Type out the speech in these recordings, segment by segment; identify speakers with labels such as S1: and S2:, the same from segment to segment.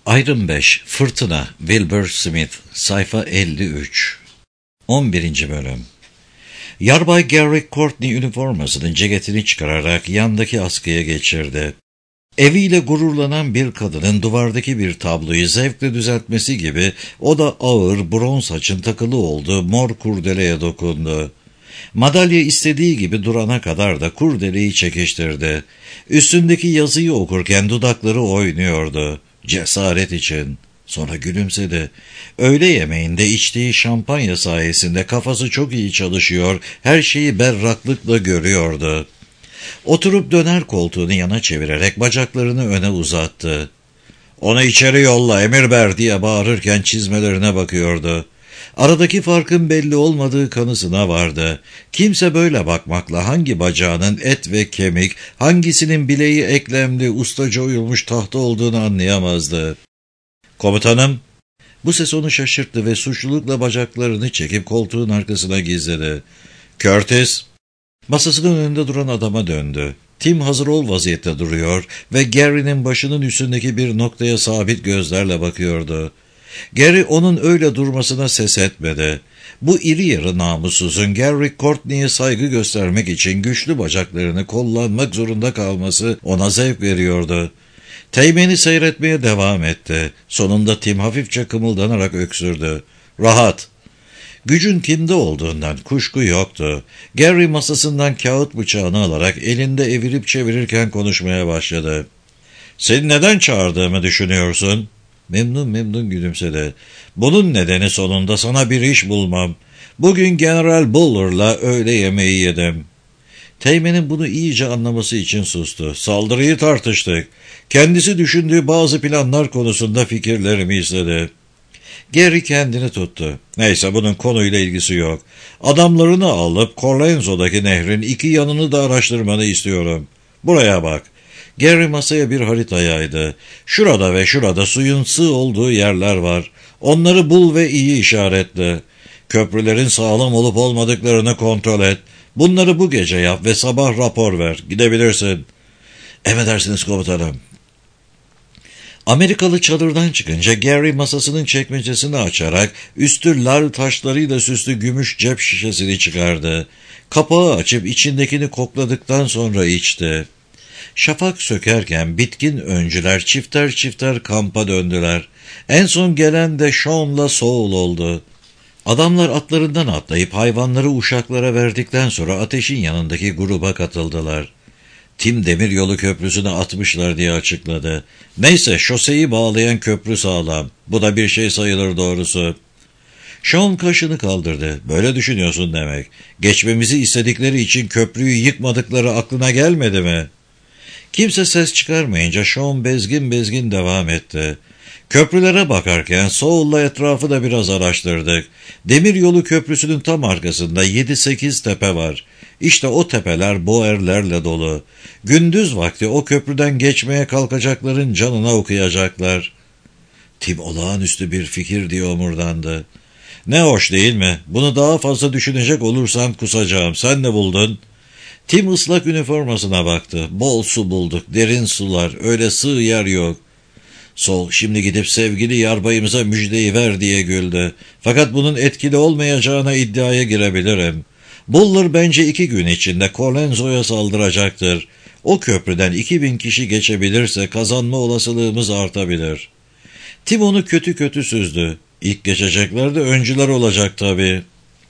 S1: Iron 5 Fırtına Wilbur Smith Sayfa 53 11. Bölüm Yarbay Garrick Courtney üniformasının ceketini çıkararak yandaki askıya geçirdi. Eviyle gururlanan bir kadının duvardaki bir tabloyu zevkle düzeltmesi gibi o da ağır bronz saçın takılı olduğu mor kurdeleye dokundu. Madalya istediği gibi durana kadar da kurdeleyi çekiştirdi. Üstündeki yazıyı okurken dudakları oynuyordu. Cesaret için. Sonra gülümsedi. Öğle yemeğinde içtiği şampanya sayesinde kafası çok iyi çalışıyor, her şeyi berraklıkla görüyordu. Oturup döner koltuğunu yana çevirerek bacaklarını öne uzattı. "Onu içeri yolla, emir ver," diye bağırırken çizmelerine bakıyordu. Aradaki farkın belli olmadığı kanısına vardı. Kimse böyle bakmakla hangi bacağının et ve kemik, hangisinin bileği eklemli, ustaca oyulmuş tahta olduğunu anlayamazdı. "Komutanım." Bu ses onu şaşırttı ve suçlulukla bacaklarını çekip koltuğun arkasına gizledi. "Curtis." Masasının önünde duran adama döndü. Tim hazır ol vaziyette duruyor ve Gary'nin başının üstündeki bir noktaya sabit gözlerle bakıyordu. Gary onun öyle durmasına ses etmedi. Bu iri yarı namussuzun Garrick Courtney'e saygı göstermek için güçlü bacaklarını kullanmak zorunda kalması ona zevk veriyordu. Teğmeni seyretmeye devam etti. Sonunda Tim hafifçe kımıldanarak öksürdü. "Rahat." Gücün kimde olduğundan kuşku yoktu. Gary masasından kağıt bıçağını alarak elinde evirip çevirirken konuşmaya başladı. "Seni neden çağırdığımı düşünüyorsun?" Memnun gülümsedi. "Bunun nedeni sonunda sana bir iş bulmam. Bugün General Buller'la öğle yemeği yedim." Teğmenin bunu iyice anlaması için sustu. "Saldırıyı tartıştık. Kendisi düşündüğü bazı planlar konusunda fikirlerimi istedi." Gary kendini tuttu. "Neyse, bunun konuyla ilgisi yok. Adamlarını alıp Colenso'daki nehrin iki yanını da araştırmanı istiyorum. Buraya bak." Gary masaya bir harita yaydı. "Şurada ve şurada suyun sığ olduğu yerler var. Onları bul ve iyi işaretle. Köprülerin sağlam olup olmadıklarını kontrol et. Bunları bu gece yap ve sabah rapor ver. Gidebilirsin." "Emredersiniz komutanım." Amerikalı çadırdan çıkınca Gary masasının çekmecesini açarak üstü lal taşlarıyla süslü gümüş cep şişesini çıkardı. Kapağı açıp içindekini kokladıktan sonra içti. Şafak sökerken bitkin öncüler çifter çifter kampa döndüler. En son gelen de Sean'la Saul oldu. Adamlar atlarından atlayıp hayvanları uşaklara verdikten sonra ateşin yanındaki gruba katıldılar. Tim demiryolu köprüsüne atmışlar diye açıkladı. "Neyse, şoseyi bağlayan köprü sağlam. Bu da bir şey sayılır doğrusu." Sean kaşını kaldırdı. "Böyle düşünüyorsun demek. Geçmemizi istedikleri için köprüyü yıkmadıkları aklına gelmedi mi?" Kimse ses çıkarmayınca Sean bezgin devam etti. "Köprülere bakarken Saul'la etrafı da biraz araştırdık. Demiryolu köprüsünün tam arkasında 7-8 tepe var. İşte o tepeler boerlerle dolu. Gündüz vakti o köprüden geçmeye kalkacakların canına okuyacaklar." Tim olağanüstü bir fikir diye omurdandı. "Ne hoş değil mi? Bunu daha fazla düşünecek olursan kusacağım. Sen ne buldun?" Tim ıslak üniformasına baktı. "Bol su bulduk, derin sular, öyle sığ yer yok." Sol, "Şimdi gidip sevgili yarbayımıza müjdeyi ver," diye güldü. "Fakat bunun etkili olmayacağına iddiaya girebilirim. Buller bence 2 gün içinde Colenso'ya saldıracaktır. O köprüden 2000 kişi geçebilirse kazanma olasılığımız artabilir." Tim onu kötü süzdü. "İlk geçecekler de öncüler olacak tabii."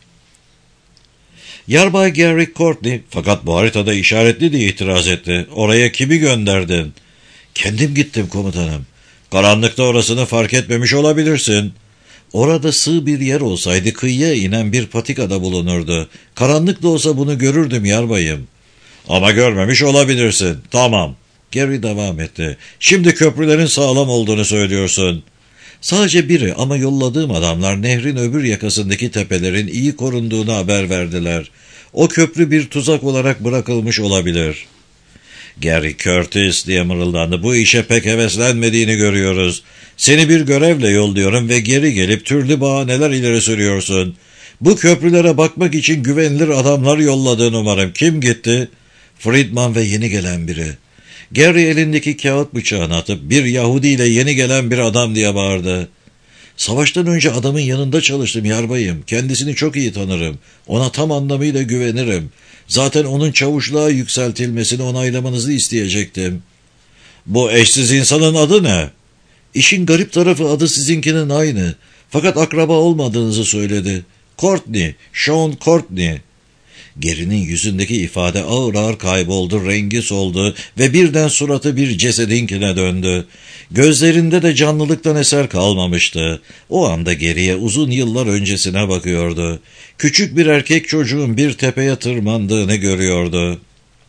S1: Yarbay Garrick Courtney, "Fakat bu haritada işaretli," diye itiraz etti. "Oraya kimi gönderdin?" "Kendim gittim komutanım." "Karanlıkta orasını fark etmemiş olabilirsin." "Orada sığ bir yer olsaydı kıyıya inen bir patikada bulunurdu. Karanlık da olsa bunu görürdüm yarbayım." "Ama görmemiş olabilirsin." "Tamam." Gary devam etti. "Şimdi köprülerin sağlam olduğunu söylüyorsun." "Sadece biri, ama yolladığım adamlar nehrin öbür yakasındaki tepelerin iyi korunduğunu haber verdiler. O köprü bir tuzak olarak bırakılmış olabilir." "Gary Curtis," diye mırıldandı, "bu işe pek heveslenmediğini görüyoruz. Seni bir görevle yolluyorum ve geri gelip türlü bahaneler ileri sürüyorsun. Bu köprülere bakmak için güvenilir adamlar yolladın umarım. Kim gitti?" "Friedman ve yeni gelen biri." Gary elindeki kağıt bıçağını atıp bir Yahudi ile yeni gelen bir adam diye bağırdı. Savaştan önce adamın yanında çalıştım yarbayım. Kendisini çok iyi tanırım. Ona tam anlamıyla güvenirim. Zaten onun çavuşluğa yükseltilmesini onaylamanızı isteyecektim. Bu eşsiz insanın adı ne? İşin garip tarafı adı sizinkinin aynı. Fakat akraba olmadığınızı söyledi. Courtney, Sean Courtney. Gary'nin yüzündeki ifade ağır ağır kayboldu, rengi soldu ve birden suratı bir cesedinkine döndü. Gözlerinde de canlılıktan eser kalmamıştı. O anda geriye uzun yıllar öncesine bakıyordu. Küçük bir erkek çocuğun bir tepeye tırmandığını görüyordu.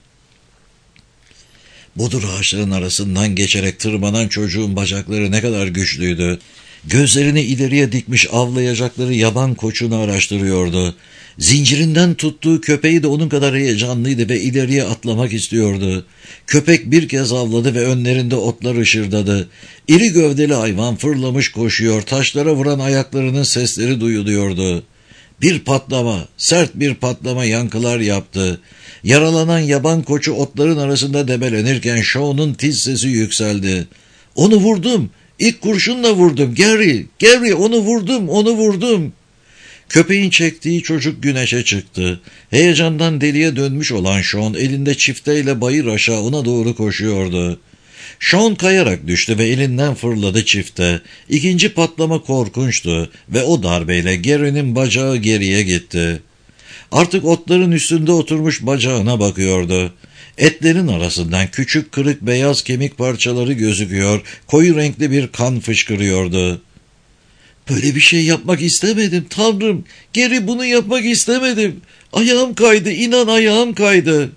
S1: Budur ağaçların arasından geçerek tırmanan çocuğun bacakları ne kadar güçlüydü. Gözlerini ileriye dikmiş avlayacakları yaban koçunu araştırıyordu. Zincirinden tuttuğu köpeği de onun kadar heyecanlıydı ve ileriye atlamak istiyordu. Köpek bir kez avladı ve önlerinde otlar ışırdadı. İri gövdeli hayvan fırlamış koşuyor, taşlara vuran ayaklarının sesleri duyuluyordu. Bir patlama, sert bir patlama yankılar yaptı. Yaralanan yaban koçu otların arasında debelenirken Sean'un tiz sesi yükseldi. "Onu vurdum, ilk kurşunla vurdum, Gary, onu vurdum. Köpeğin çektiği çocuk güneşe çıktı. Heyecandan deliye dönmüş olan Sean elinde çifteyle bayır aşağı ona doğru koşuyordu. Sean kayarak düştü ve elinden fırladı çifte. İkinci patlama korkunçtu ve o darbeyle Gary'nin bacağı geriye gitti. Artık otların üstünde oturmuş bacağına bakıyordu. Etlerin arasından küçük kırık beyaz kemik parçaları gözüküyor, koyu renkli bir kan fışkırıyordu. "Böyle bir şey yapmak istemedim Tanrım. Gary, bunu yapmak istemedim. Ayağım kaydı, inan ayağım kaydı."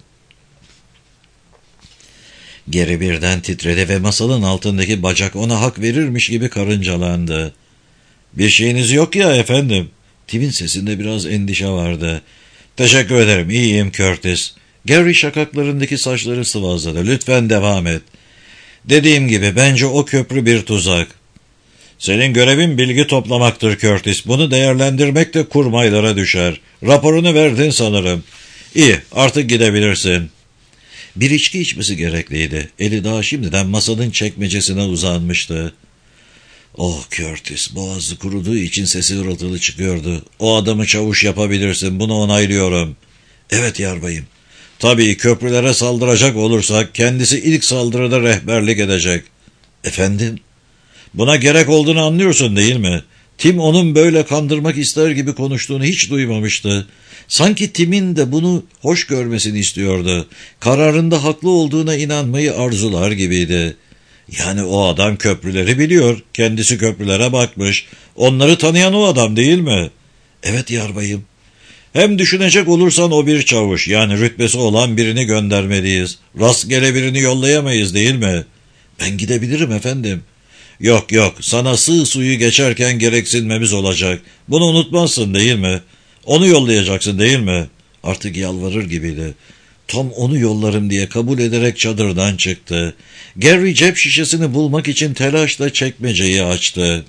S1: Gary birden titredi ve masanın altındaki bacak ona hak verirmiş gibi karıncalandı. "Bir şeyiniz yok ya efendim." Tim'in sesinde biraz endişe vardı. "Teşekkür ederim, iyiyim Curtis." Gary şakaklarındaki saçları sıvazladı. "Lütfen devam et." "Dediğim gibi bence o köprü bir tuzak." "Senin görevin bilgi toplamaktır Curtis. Bunu değerlendirmek de kurmaylara düşer. Raporunu verdin sanırım. İyi, artık gidebilirsin." Bir içki içmesi gerekliydi. Eli daha şimdiden masanın çekmecesine uzanmıştı. "Oh Curtis," boğazı kuruduğu için sesi hırıltılı çıkıyordu. "O adamı çavuş yapabilirsin, bunu onaylıyorum." "Evet yarbayım." "Tabii köprülere saldıracak olursak kendisi ilk saldırıda rehberlik edecek." "Efendim?" "Buna gerek olduğunu anlıyorsun değil mi?" Tim onun böyle kandırmak ister gibi konuştuğunu hiç duymamıştı. Sanki Tim'in de bunu hoş görmesini istiyordu. Kararında haklı olduğuna inanmayı arzular gibiydi. "Yani o adam köprüleri biliyor. Kendisi köprülere bakmış. Onları tanıyan o adam değil mi?" "Evet yarbayım." "Hem düşünecek olursan o bir çavuş. Yani rütbesi olan birini göndermeliyiz. Rastgele birini yollayamayız değil mi?" "Ben gidebilirim efendim." Yok, sana sığ suyu geçerken gereksinmemiz olacak. Bunu unutmazsın değil mi? Onu yollayacaksın değil mi?" Artık yalvarır gibiydi. Tom onu yollarım diye kabul ederek çadırdan çıktı. Gary cep şişesini bulmak için telaşla çekmeceyi açtı.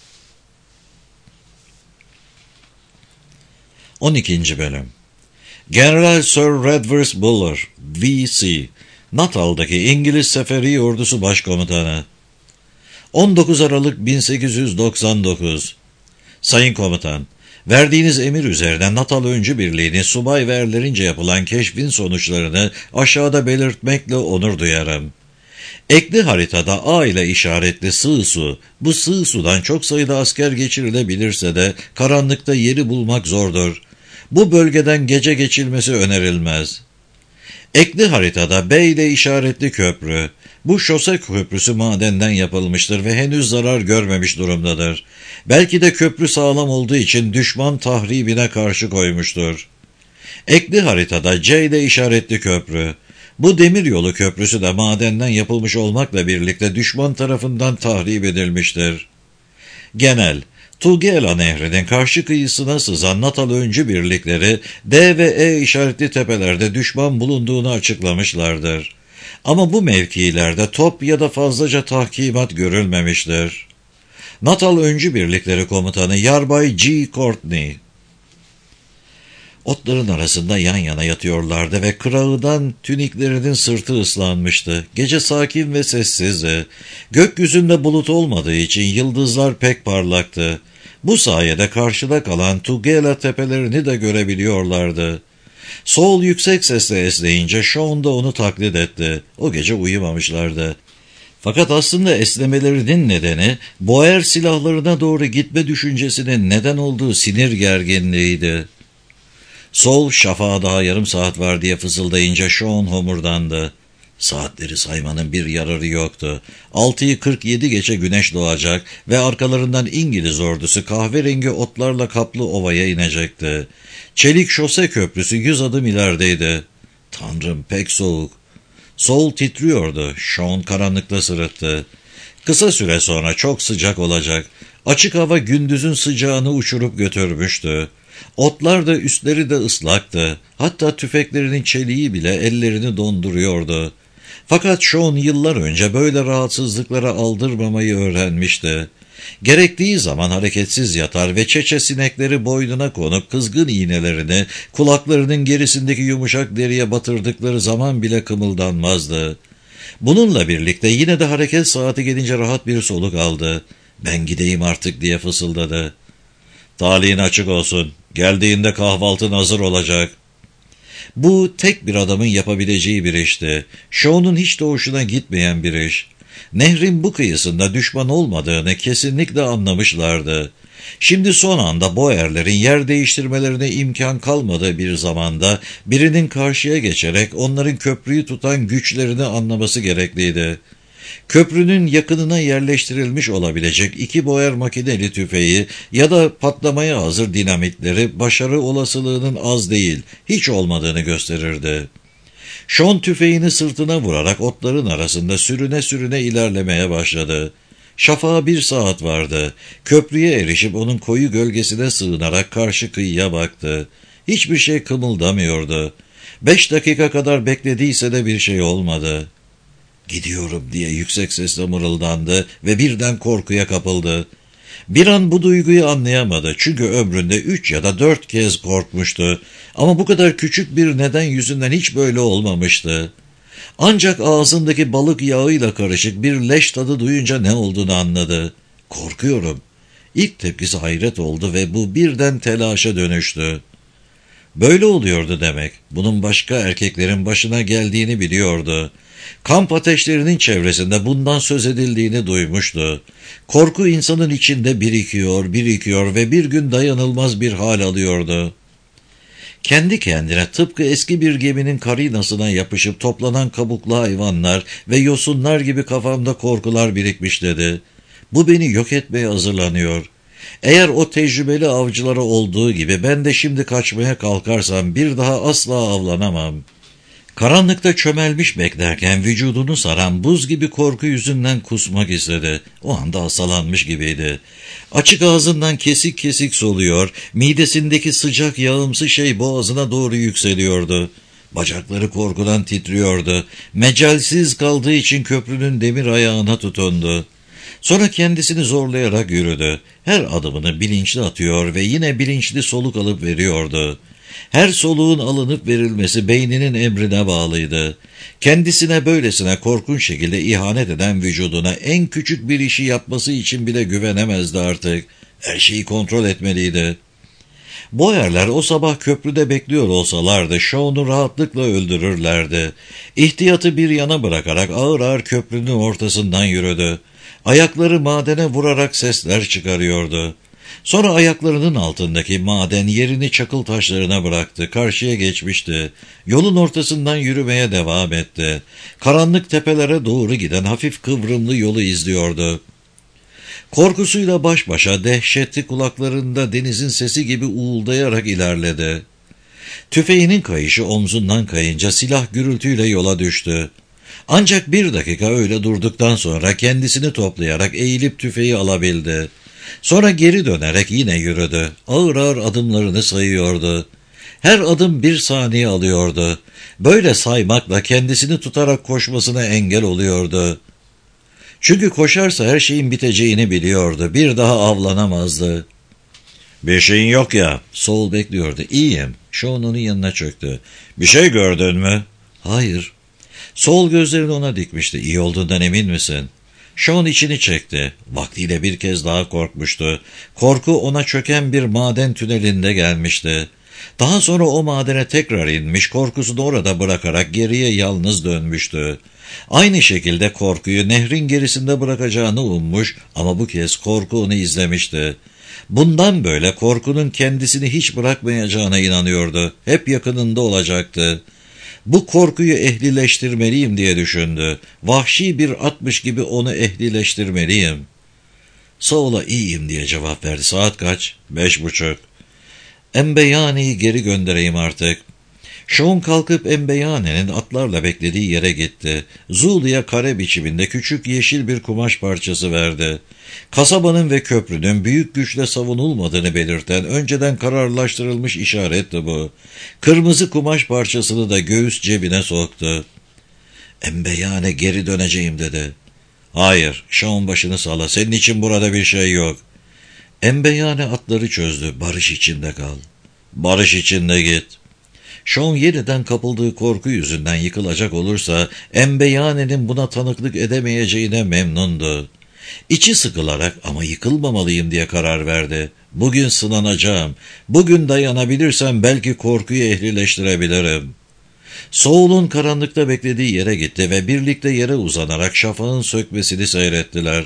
S1: 12. Bölüm. General Sir Redvers Buller, V.C., Natal'daki İngiliz Seferi Ordusu Başkomutanı. 19 Aralık 1899. Sayın Komutan, verdiğiniz emir üzerine Natal Öncü Birliği'nin subay ve erlerince yapılan keşfin sonuçlarını aşağıda belirtmekle onur duyarım. Ekli haritada A ile işaretli sığ su, bu sığ sudan çok sayıda asker geçirilebilirse de karanlıkta yeri bulmak zordur. Bu bölgeden gece geçilmesi önerilmez. Ekli haritada B ile işaretli köprü. Bu şose köprüsü madenden yapılmıştır ve henüz zarar görmemiş durumdadır. Belki de köprü sağlam olduğu için düşman tahribine karşı koymuştur. Ekli haritada C ile işaretli köprü. Bu demiryolu köprüsü de madenden yapılmış olmakla birlikte düşman tarafından tahrip edilmiştir. Genel, Tugela Nehri'nin karşı kıyısına sızan Natal öncü birlikleri D ve E işaretli tepelerde düşman bulunduğunu açıklamışlardır. Ama bu mevkilerde top ya da fazlaca tahkimat görülmemiştir. Natal öncü birlikleri komutanı Yarbay G. Courtney. Otların arasında yan yana yatıyorlardı ve kırağıdan tüniklerinin sırtı ıslanmıştı. Gece sakin ve sessizdi. Gökyüzünde bulut olmadığı için yıldızlar pek parlaktı. Bu sayede karşıda kalan Tugela tepelerini de görebiliyorlardı. Saul yüksek sesle esneyince Shaun da onu taklit etti. O gece uyumamışlardı. Fakat aslında esnemelerinin nedeni Boer silahlarına doğru gitme düşüncesinin neden olduğu sinir gerginliğiydi. Saul şafağa daha yarım saat var diye fısıldayınca Shaun homurdandı. Saatleri saymanın bir yararı yoktu. 6'yı 47 geçe güneş doğacak ve arkalarından İngiliz ordusu kahverengi otlarla kaplı ovaya inecekti. Çelik şose köprüsü 100 adım ilerideydi. Tanrım, pek soğuk. Saul titriyordu. Shaun karanlıkta sırıttı. Kısa süre sonra çok sıcak olacak. Açık hava gündüzün sıcağını uçurup götürmüştü. Otlar da üstleri de ıslaktı. Hatta tüfeklerinin çeliği bile ellerini donduruyordu. Fakat Shaun yıllar önce böyle rahatsızlıklara aldırmamayı öğrenmişti. Gerektiği zaman hareketsiz yatar ve çeçe sinekleri boynuna konup kızgın iğnelerini kulaklarının gerisindeki yumuşak deriye batırdıkları zaman bile kımıldanmazdı. Bununla birlikte yine de hareket saati gelince rahat bir soluk aldı. "Ben gideyim artık," diye fısıldadı. "Talihin açık olsun. Geldiğinde kahvaltın hazır olacak." Bu tek bir adamın yapabileceği bir işti. Shaun'un hiç de hoşuna gitmeyen bir iş. Nehrin bu kıyısında düşman olmadığını kesinlikle anlamışlardı. Şimdi son anda Boerlerin yer değiştirmelerine imkan kalmadığı bir zamanda birinin karşıya geçerek onların köprüyü tutan güçlerini anlaması gerekliydi. Köprünün yakınına yerleştirilmiş olabilecek 2 Boer makineli tüfeği ya da patlamaya hazır dinamitleri başarı olasılığının az değil, hiç olmadığını gösterirdi. Shaun tüfeğini sırtına vurarak otların arasında sürüne sürüne ilerlemeye başladı. Şafağa 1 saat vardı. Köprüye erişip onun koyu gölgesine sığınarak karşı kıyıya baktı. Hiçbir şey kımıldamıyordu. 5 dakika kadar beklediyse de bir şey olmadı. "Gidiyorum," diye yüksek sesle mırıldandı ve birden korkuya kapıldı. Bir an bu duyguyu anlayamadı çünkü ömründe 3 ya da 4 kez korkmuştu. Ama bu kadar küçük bir neden yüzünden hiç böyle olmamıştı. Ancak ağzındaki balık yağıyla karışık bir leş tadı duyunca ne olduğunu anladı. "Korkuyorum." İlk tepkisi hayret oldu ve bu birden telaşa dönüştü. Böyle oluyordu demek. Bunun başka erkeklerin başına geldiğini biliyordu. Kamp ateşlerinin çevresinde bundan söz edildiğini duymuştu. Korku insanın içinde birikiyor ve bir gün dayanılmaz bir hal alıyordu. Kendi kendine tıpkı eski bir geminin karinasına yapışıp toplanan kabuklu hayvanlar ve yosunlar gibi kafamda korkular birikmiş dedi. Bu beni yok etmeye hazırlanıyor. Eğer o tecrübeli avcılara olduğu gibi ben de şimdi kaçmaya kalkarsam bir daha asla avlanamam. Karanlıkta çömelmiş beklerken vücudunu saran buz gibi korku yüzünden kusmak istedi. O anda hastalanmış gibiydi. Açık ağzından kesik kesik soluyor, midesindeki sıcak yağımsı şey boğazına doğru yükseliyordu. Bacakları korkudan titriyordu. Mecalsiz kaldığı için köprünün demir ayağına tutundu. Sonra kendisini zorlayarak yürüdü. Her adımını bilinçli atıyor ve yine bilinçli soluk alıp veriyordu. Her soluğun alınıp verilmesi beyninin emrine bağlıydı. Kendisine böylesine korkunç şekilde ihanet eden vücuduna en küçük bir işi yapması için bile güvenemezdi artık. Her şeyi kontrol etmeliydi. Boerler o sabah köprüde bekliyor olsalardı Shaun'u rahatlıkla öldürürlerdi. İhtiyatı bir yana bırakarak ağır ağır köprünün ortasından yürüdü. Ayakları madene vurarak sesler çıkarıyordu. Sonra ayaklarının altındaki maden yerini çakıl taşlarına bıraktı. Karşıya geçmişti. Yolun ortasından yürümeye devam etti. Karanlık tepelere doğru giden hafif kıvrımlı yolu izliyordu. Korkusuyla baş başa dehşetli kulaklarında denizin sesi gibi uğuldayarak ilerledi. Tüfeğinin kayışı omzundan kayınca silah gürültüyle yola düştü. Ancak 1 dakika öyle durduktan sonra kendisini toplayarak eğilip tüfeği alabildi. Sonra geri dönerek yine yürüdü. Ağır ağır adımlarını sayıyordu. Her adım 1 saniye alıyordu. Böyle saymakla kendisini tutarak koşmasına engel oluyordu. Çünkü koşarsa her şeyin biteceğini biliyordu. Bir daha avlanamazdı. "Bir şeyin yok ya." Saul bekliyordu. "İyiyim." Sean onun yanına çöktü. Bir şey gördün mü? Hayır. Sol gözlerini ona dikmişti. İyi olduğundan emin misin? Sean içini çekti. Vaktiyle bir kez daha korkmuştu. Korku ona çöken bir maden tünelinde gelmişti. Daha sonra o madene tekrar inmiş, korkusunu orada bırakarak geriye yalnız dönmüştü. Aynı şekilde korkuyu nehrin gerisinde bırakacağını ummuş ama bu kez korku onu izlemişti. Bundan böyle korkunun kendisini hiç bırakmayacağına inanıyordu. Hep yakınında olacaktı. Bu korkuyu ehlileştirmeliyim diye düşündü. Vahşi bir atmış gibi onu ehlileştirmeliyim. Saul'a iyiyim diye cevap verdi. Saat kaç? 5:30. Embeyane'yi geri göndereyim artık. Sean kalkıp Embeyane'nin atlarla beklediği yere gitti. Zulu'ya kare biçiminde küçük yeşil bir kumaş parçası verdi. Kasabanın ve köprünün büyük güçle savunulmadığını belirten önceden kararlaştırılmış işaretti bu. Kırmızı kumaş parçasını da göğüs cebine soktu. Embeyane geri döneceğim dedi. Hayır, Sean başını salla, senin için burada bir şey yok. Embeyane atları çözdü, barış içinde kal. Barış içinde git. Sean yeniden kapıldığı korku yüzünden yıkılacak olursa Embeyane'nin buna tanıklık edemeyeceğine memnundu. İçi sıkılarak ama yıkılmamalıyım diye karar verdi. Bugün sınanacağım. Bugün dayanabilirsem belki korkuyu ehlileştirebilirim. Saul'un karanlıkta beklediği yere gitti ve birlikte yere uzanarak şafağın sökmesini seyrettiler.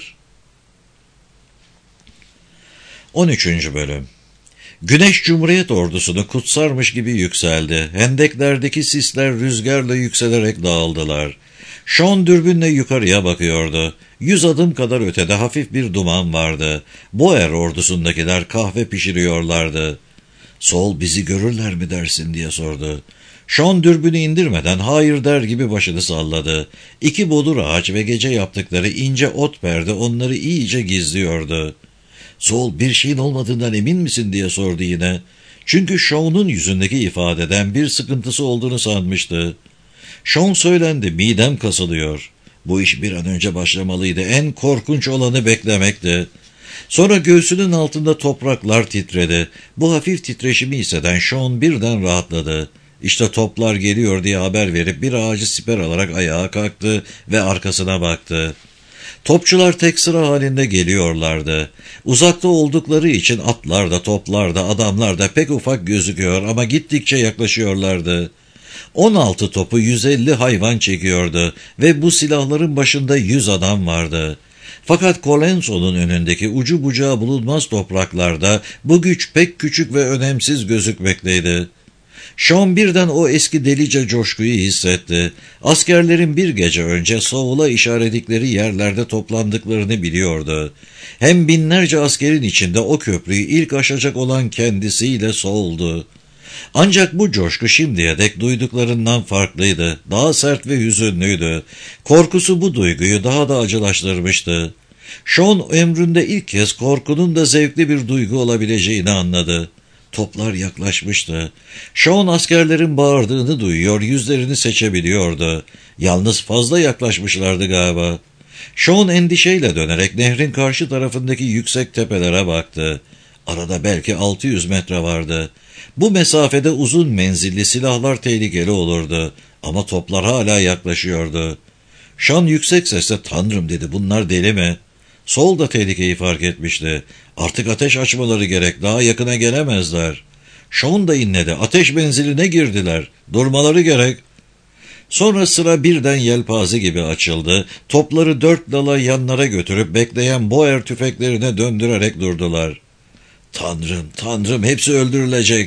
S1: 13. Bölüm. Güneş Cumhuriyet ordusunu kutsarmış gibi yükseldi. Hendeklerdeki sisler rüzgarla yükselerek dağıldılar. Sean dürbünle yukarıya bakıyordu. 100 adım kadar ötede hafif bir duman vardı. Boer ordusundakiler kahve pişiriyorlardı. Saul bizi görürler mi dersin diye sordu. Sean dürbünü indirmeden hayır der gibi başını salladı. 2 bodur ağaç ve gece yaptıkları ince ot perde onları iyice gizliyordu. Saul bir şeyin olmadığından emin misin diye sordu yine. Çünkü Sean'un yüzündeki ifadeden bir sıkıntısı olduğunu sanmıştı. Sean söylendi, midem kasılıyor. Bu iş bir an önce başlamalıydı. En korkunç olanı beklemekti. Sonra göğsünün altında topraklar titredi. Bu hafif titreşimi hisseden Sean birden rahatladı. İşte toplar geliyor diye haber verip bir ağacı siper alarak ayağa kalktı ve arkasına baktı. Topçular tek sıra halinde geliyorlardı. Uzakta oldukları için atlar da toplar da adamlar da pek ufak gözüküyor ama gittikçe yaklaşıyorlardı. 16 topu 150 hayvan çekiyordu ve bu silahların başında 100 adam vardı. Fakat Colenso'nun önündeki ucu bucağı bulunmaz topraklarda bu güç pek küçük ve önemsiz gözükmekteydi. Sean birden o eski delice coşkuyu hissetti. Askerlerin bir gece önce Saul'a işaretledikleri yerlerde toplandıklarını biliyordu. Hem binlerce askerin içinde o köprüyü ilk aşacak olan kendisiyle Saul'du. Ancak bu coşku şimdiye dek duyduklarından farklıydı. Daha sert ve hüzünlüydü. Korkusu bu duyguyu daha da acılaştırmıştı. Sean ömründe ilk kez korkunun da zevkli bir duygu olabileceğini anladı. Toplar yaklaşmıştı. Sean askerlerin bağırdığını duyuyor, yüzlerini seçebiliyordu. Yalnız fazla yaklaşmışlardı galiba. Sean endişeyle dönerek nehrin karşı tarafındaki yüksek tepelere baktı. Arada belki 600 metre vardı. Bu mesafede uzun menzilli silahlar tehlikeli olurdu. Ama toplar hala yaklaşıyordu. Sean yüksek sesle "Tanrım" dedi, "bunlar deli mi?" Saul da tehlikeyi fark etmişti. Artık ateş açmaları gerek, daha yakına gelemezler. Sean da inledi, ateş menziline girdiler, durmaları gerek. Sonra sıra birden yelpaze gibi açıldı, topları 4 dala yanlara götürüp bekleyen Boer tüfeklerine döndürerek durdular. "Tanrım, Tanrım, hepsi öldürülecek."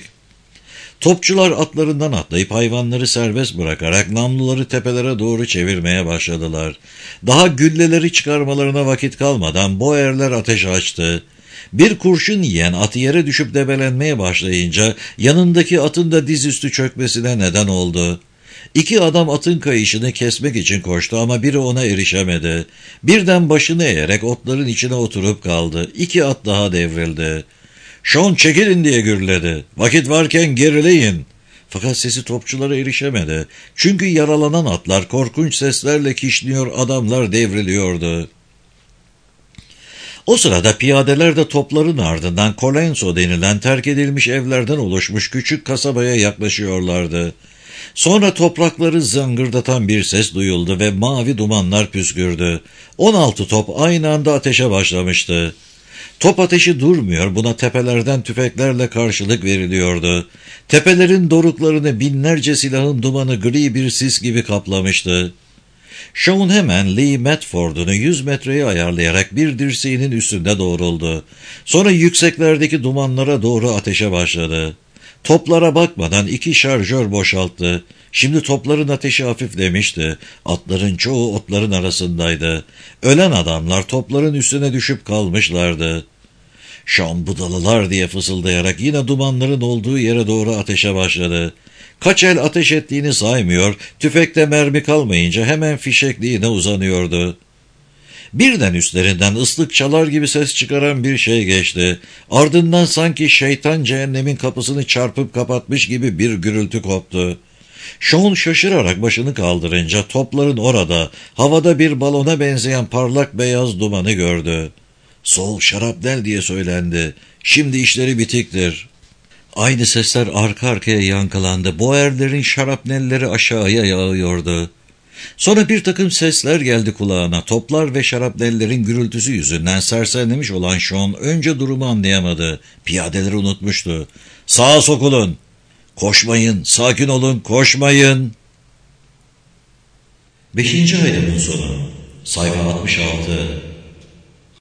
S1: Topçular atlarından atlayıp hayvanları serbest bırakarak namluları tepelere doğru çevirmeye başladılar. Daha gülleleri çıkarmalarına vakit kalmadan Boerler ateş açtı. Bir kurşun yiyen at yere düşüp debelenmeye başlayınca yanındaki atın da dizüstü çökmesine neden oldu. 2 adam atın kayışını kesmek için koştu ama biri ona erişemedi. Birden başını eğerek otların içine oturup kaldı. 2 at daha devrildi. "Sean, çekilin!" diye gürledi. "Vakit varken gerileyin." Fakat sesi topçulara erişemedi. Çünkü yaralanan atlar korkunç seslerle kişniyor, adamlar devriliyordu. O sırada piyadeler de topların ardından Colenso denilen terk edilmiş evlerden oluşmuş küçük kasabaya yaklaşıyorlardı. Sonra toprakları zıngırdatan bir ses duyuldu ve mavi dumanlar püskürdü. 16 top aynı anda ateşe başlamıştı. Top ateşi durmuyor, buna tepelerden tüfeklerle karşılık veriliyordu. Tepelerin doruklarını binlerce silahın dumanı gri bir sis gibi kaplamıştı. Shaun hemen Lee Metford'unu 100 metreye ayarlayarak bir dirseğinin üstünde doğruldu. Sonra yükseklerdeki dumanlara doğru ateşe başladı. Toplara bakmadan 2 şarjör boşalttı. Şimdi topların ateşi hafiflemişti. Atların çoğu otların arasındaydı. Ölen adamlar topların üstüne düşüp kalmışlardı. Shaun budalalar diye fısıldayarak yine dumanların olduğu yere doğru ateşe başladı. Kaç el ateş ettiğini saymıyor, tüfekte mermi kalmayınca hemen fişekliğine uzanıyordu. Birden üstlerinden ıslık çalar gibi ses çıkaran bir şey geçti. Ardından sanki şeytan cehennemin kapısını çarpıp kapatmış gibi bir gürültü koptu. Shaun şaşırarak başını kaldırınca topların orada, havada bir balona benzeyen parlak beyaz dumanı gördü. "Sol şarapnel" diye söylendi. "Şimdi işleri bitiktir." Aynı sesler arka arkaya yankılandı. Boerlerin şarapnelleri aşağıya yağıyordu. Sonra bir takım sesler geldi kulağına. Toplar ve şarapnellerin gürültüsü yüzünden sersemlemiş olan Shaun önce durumu anlayamadı. Piyadeleri unutmuştu. "Sağa sokulun! Koşmayın! Sakin olun! Koşmayın!" 5. ayrımın sonu. Sayfa 66.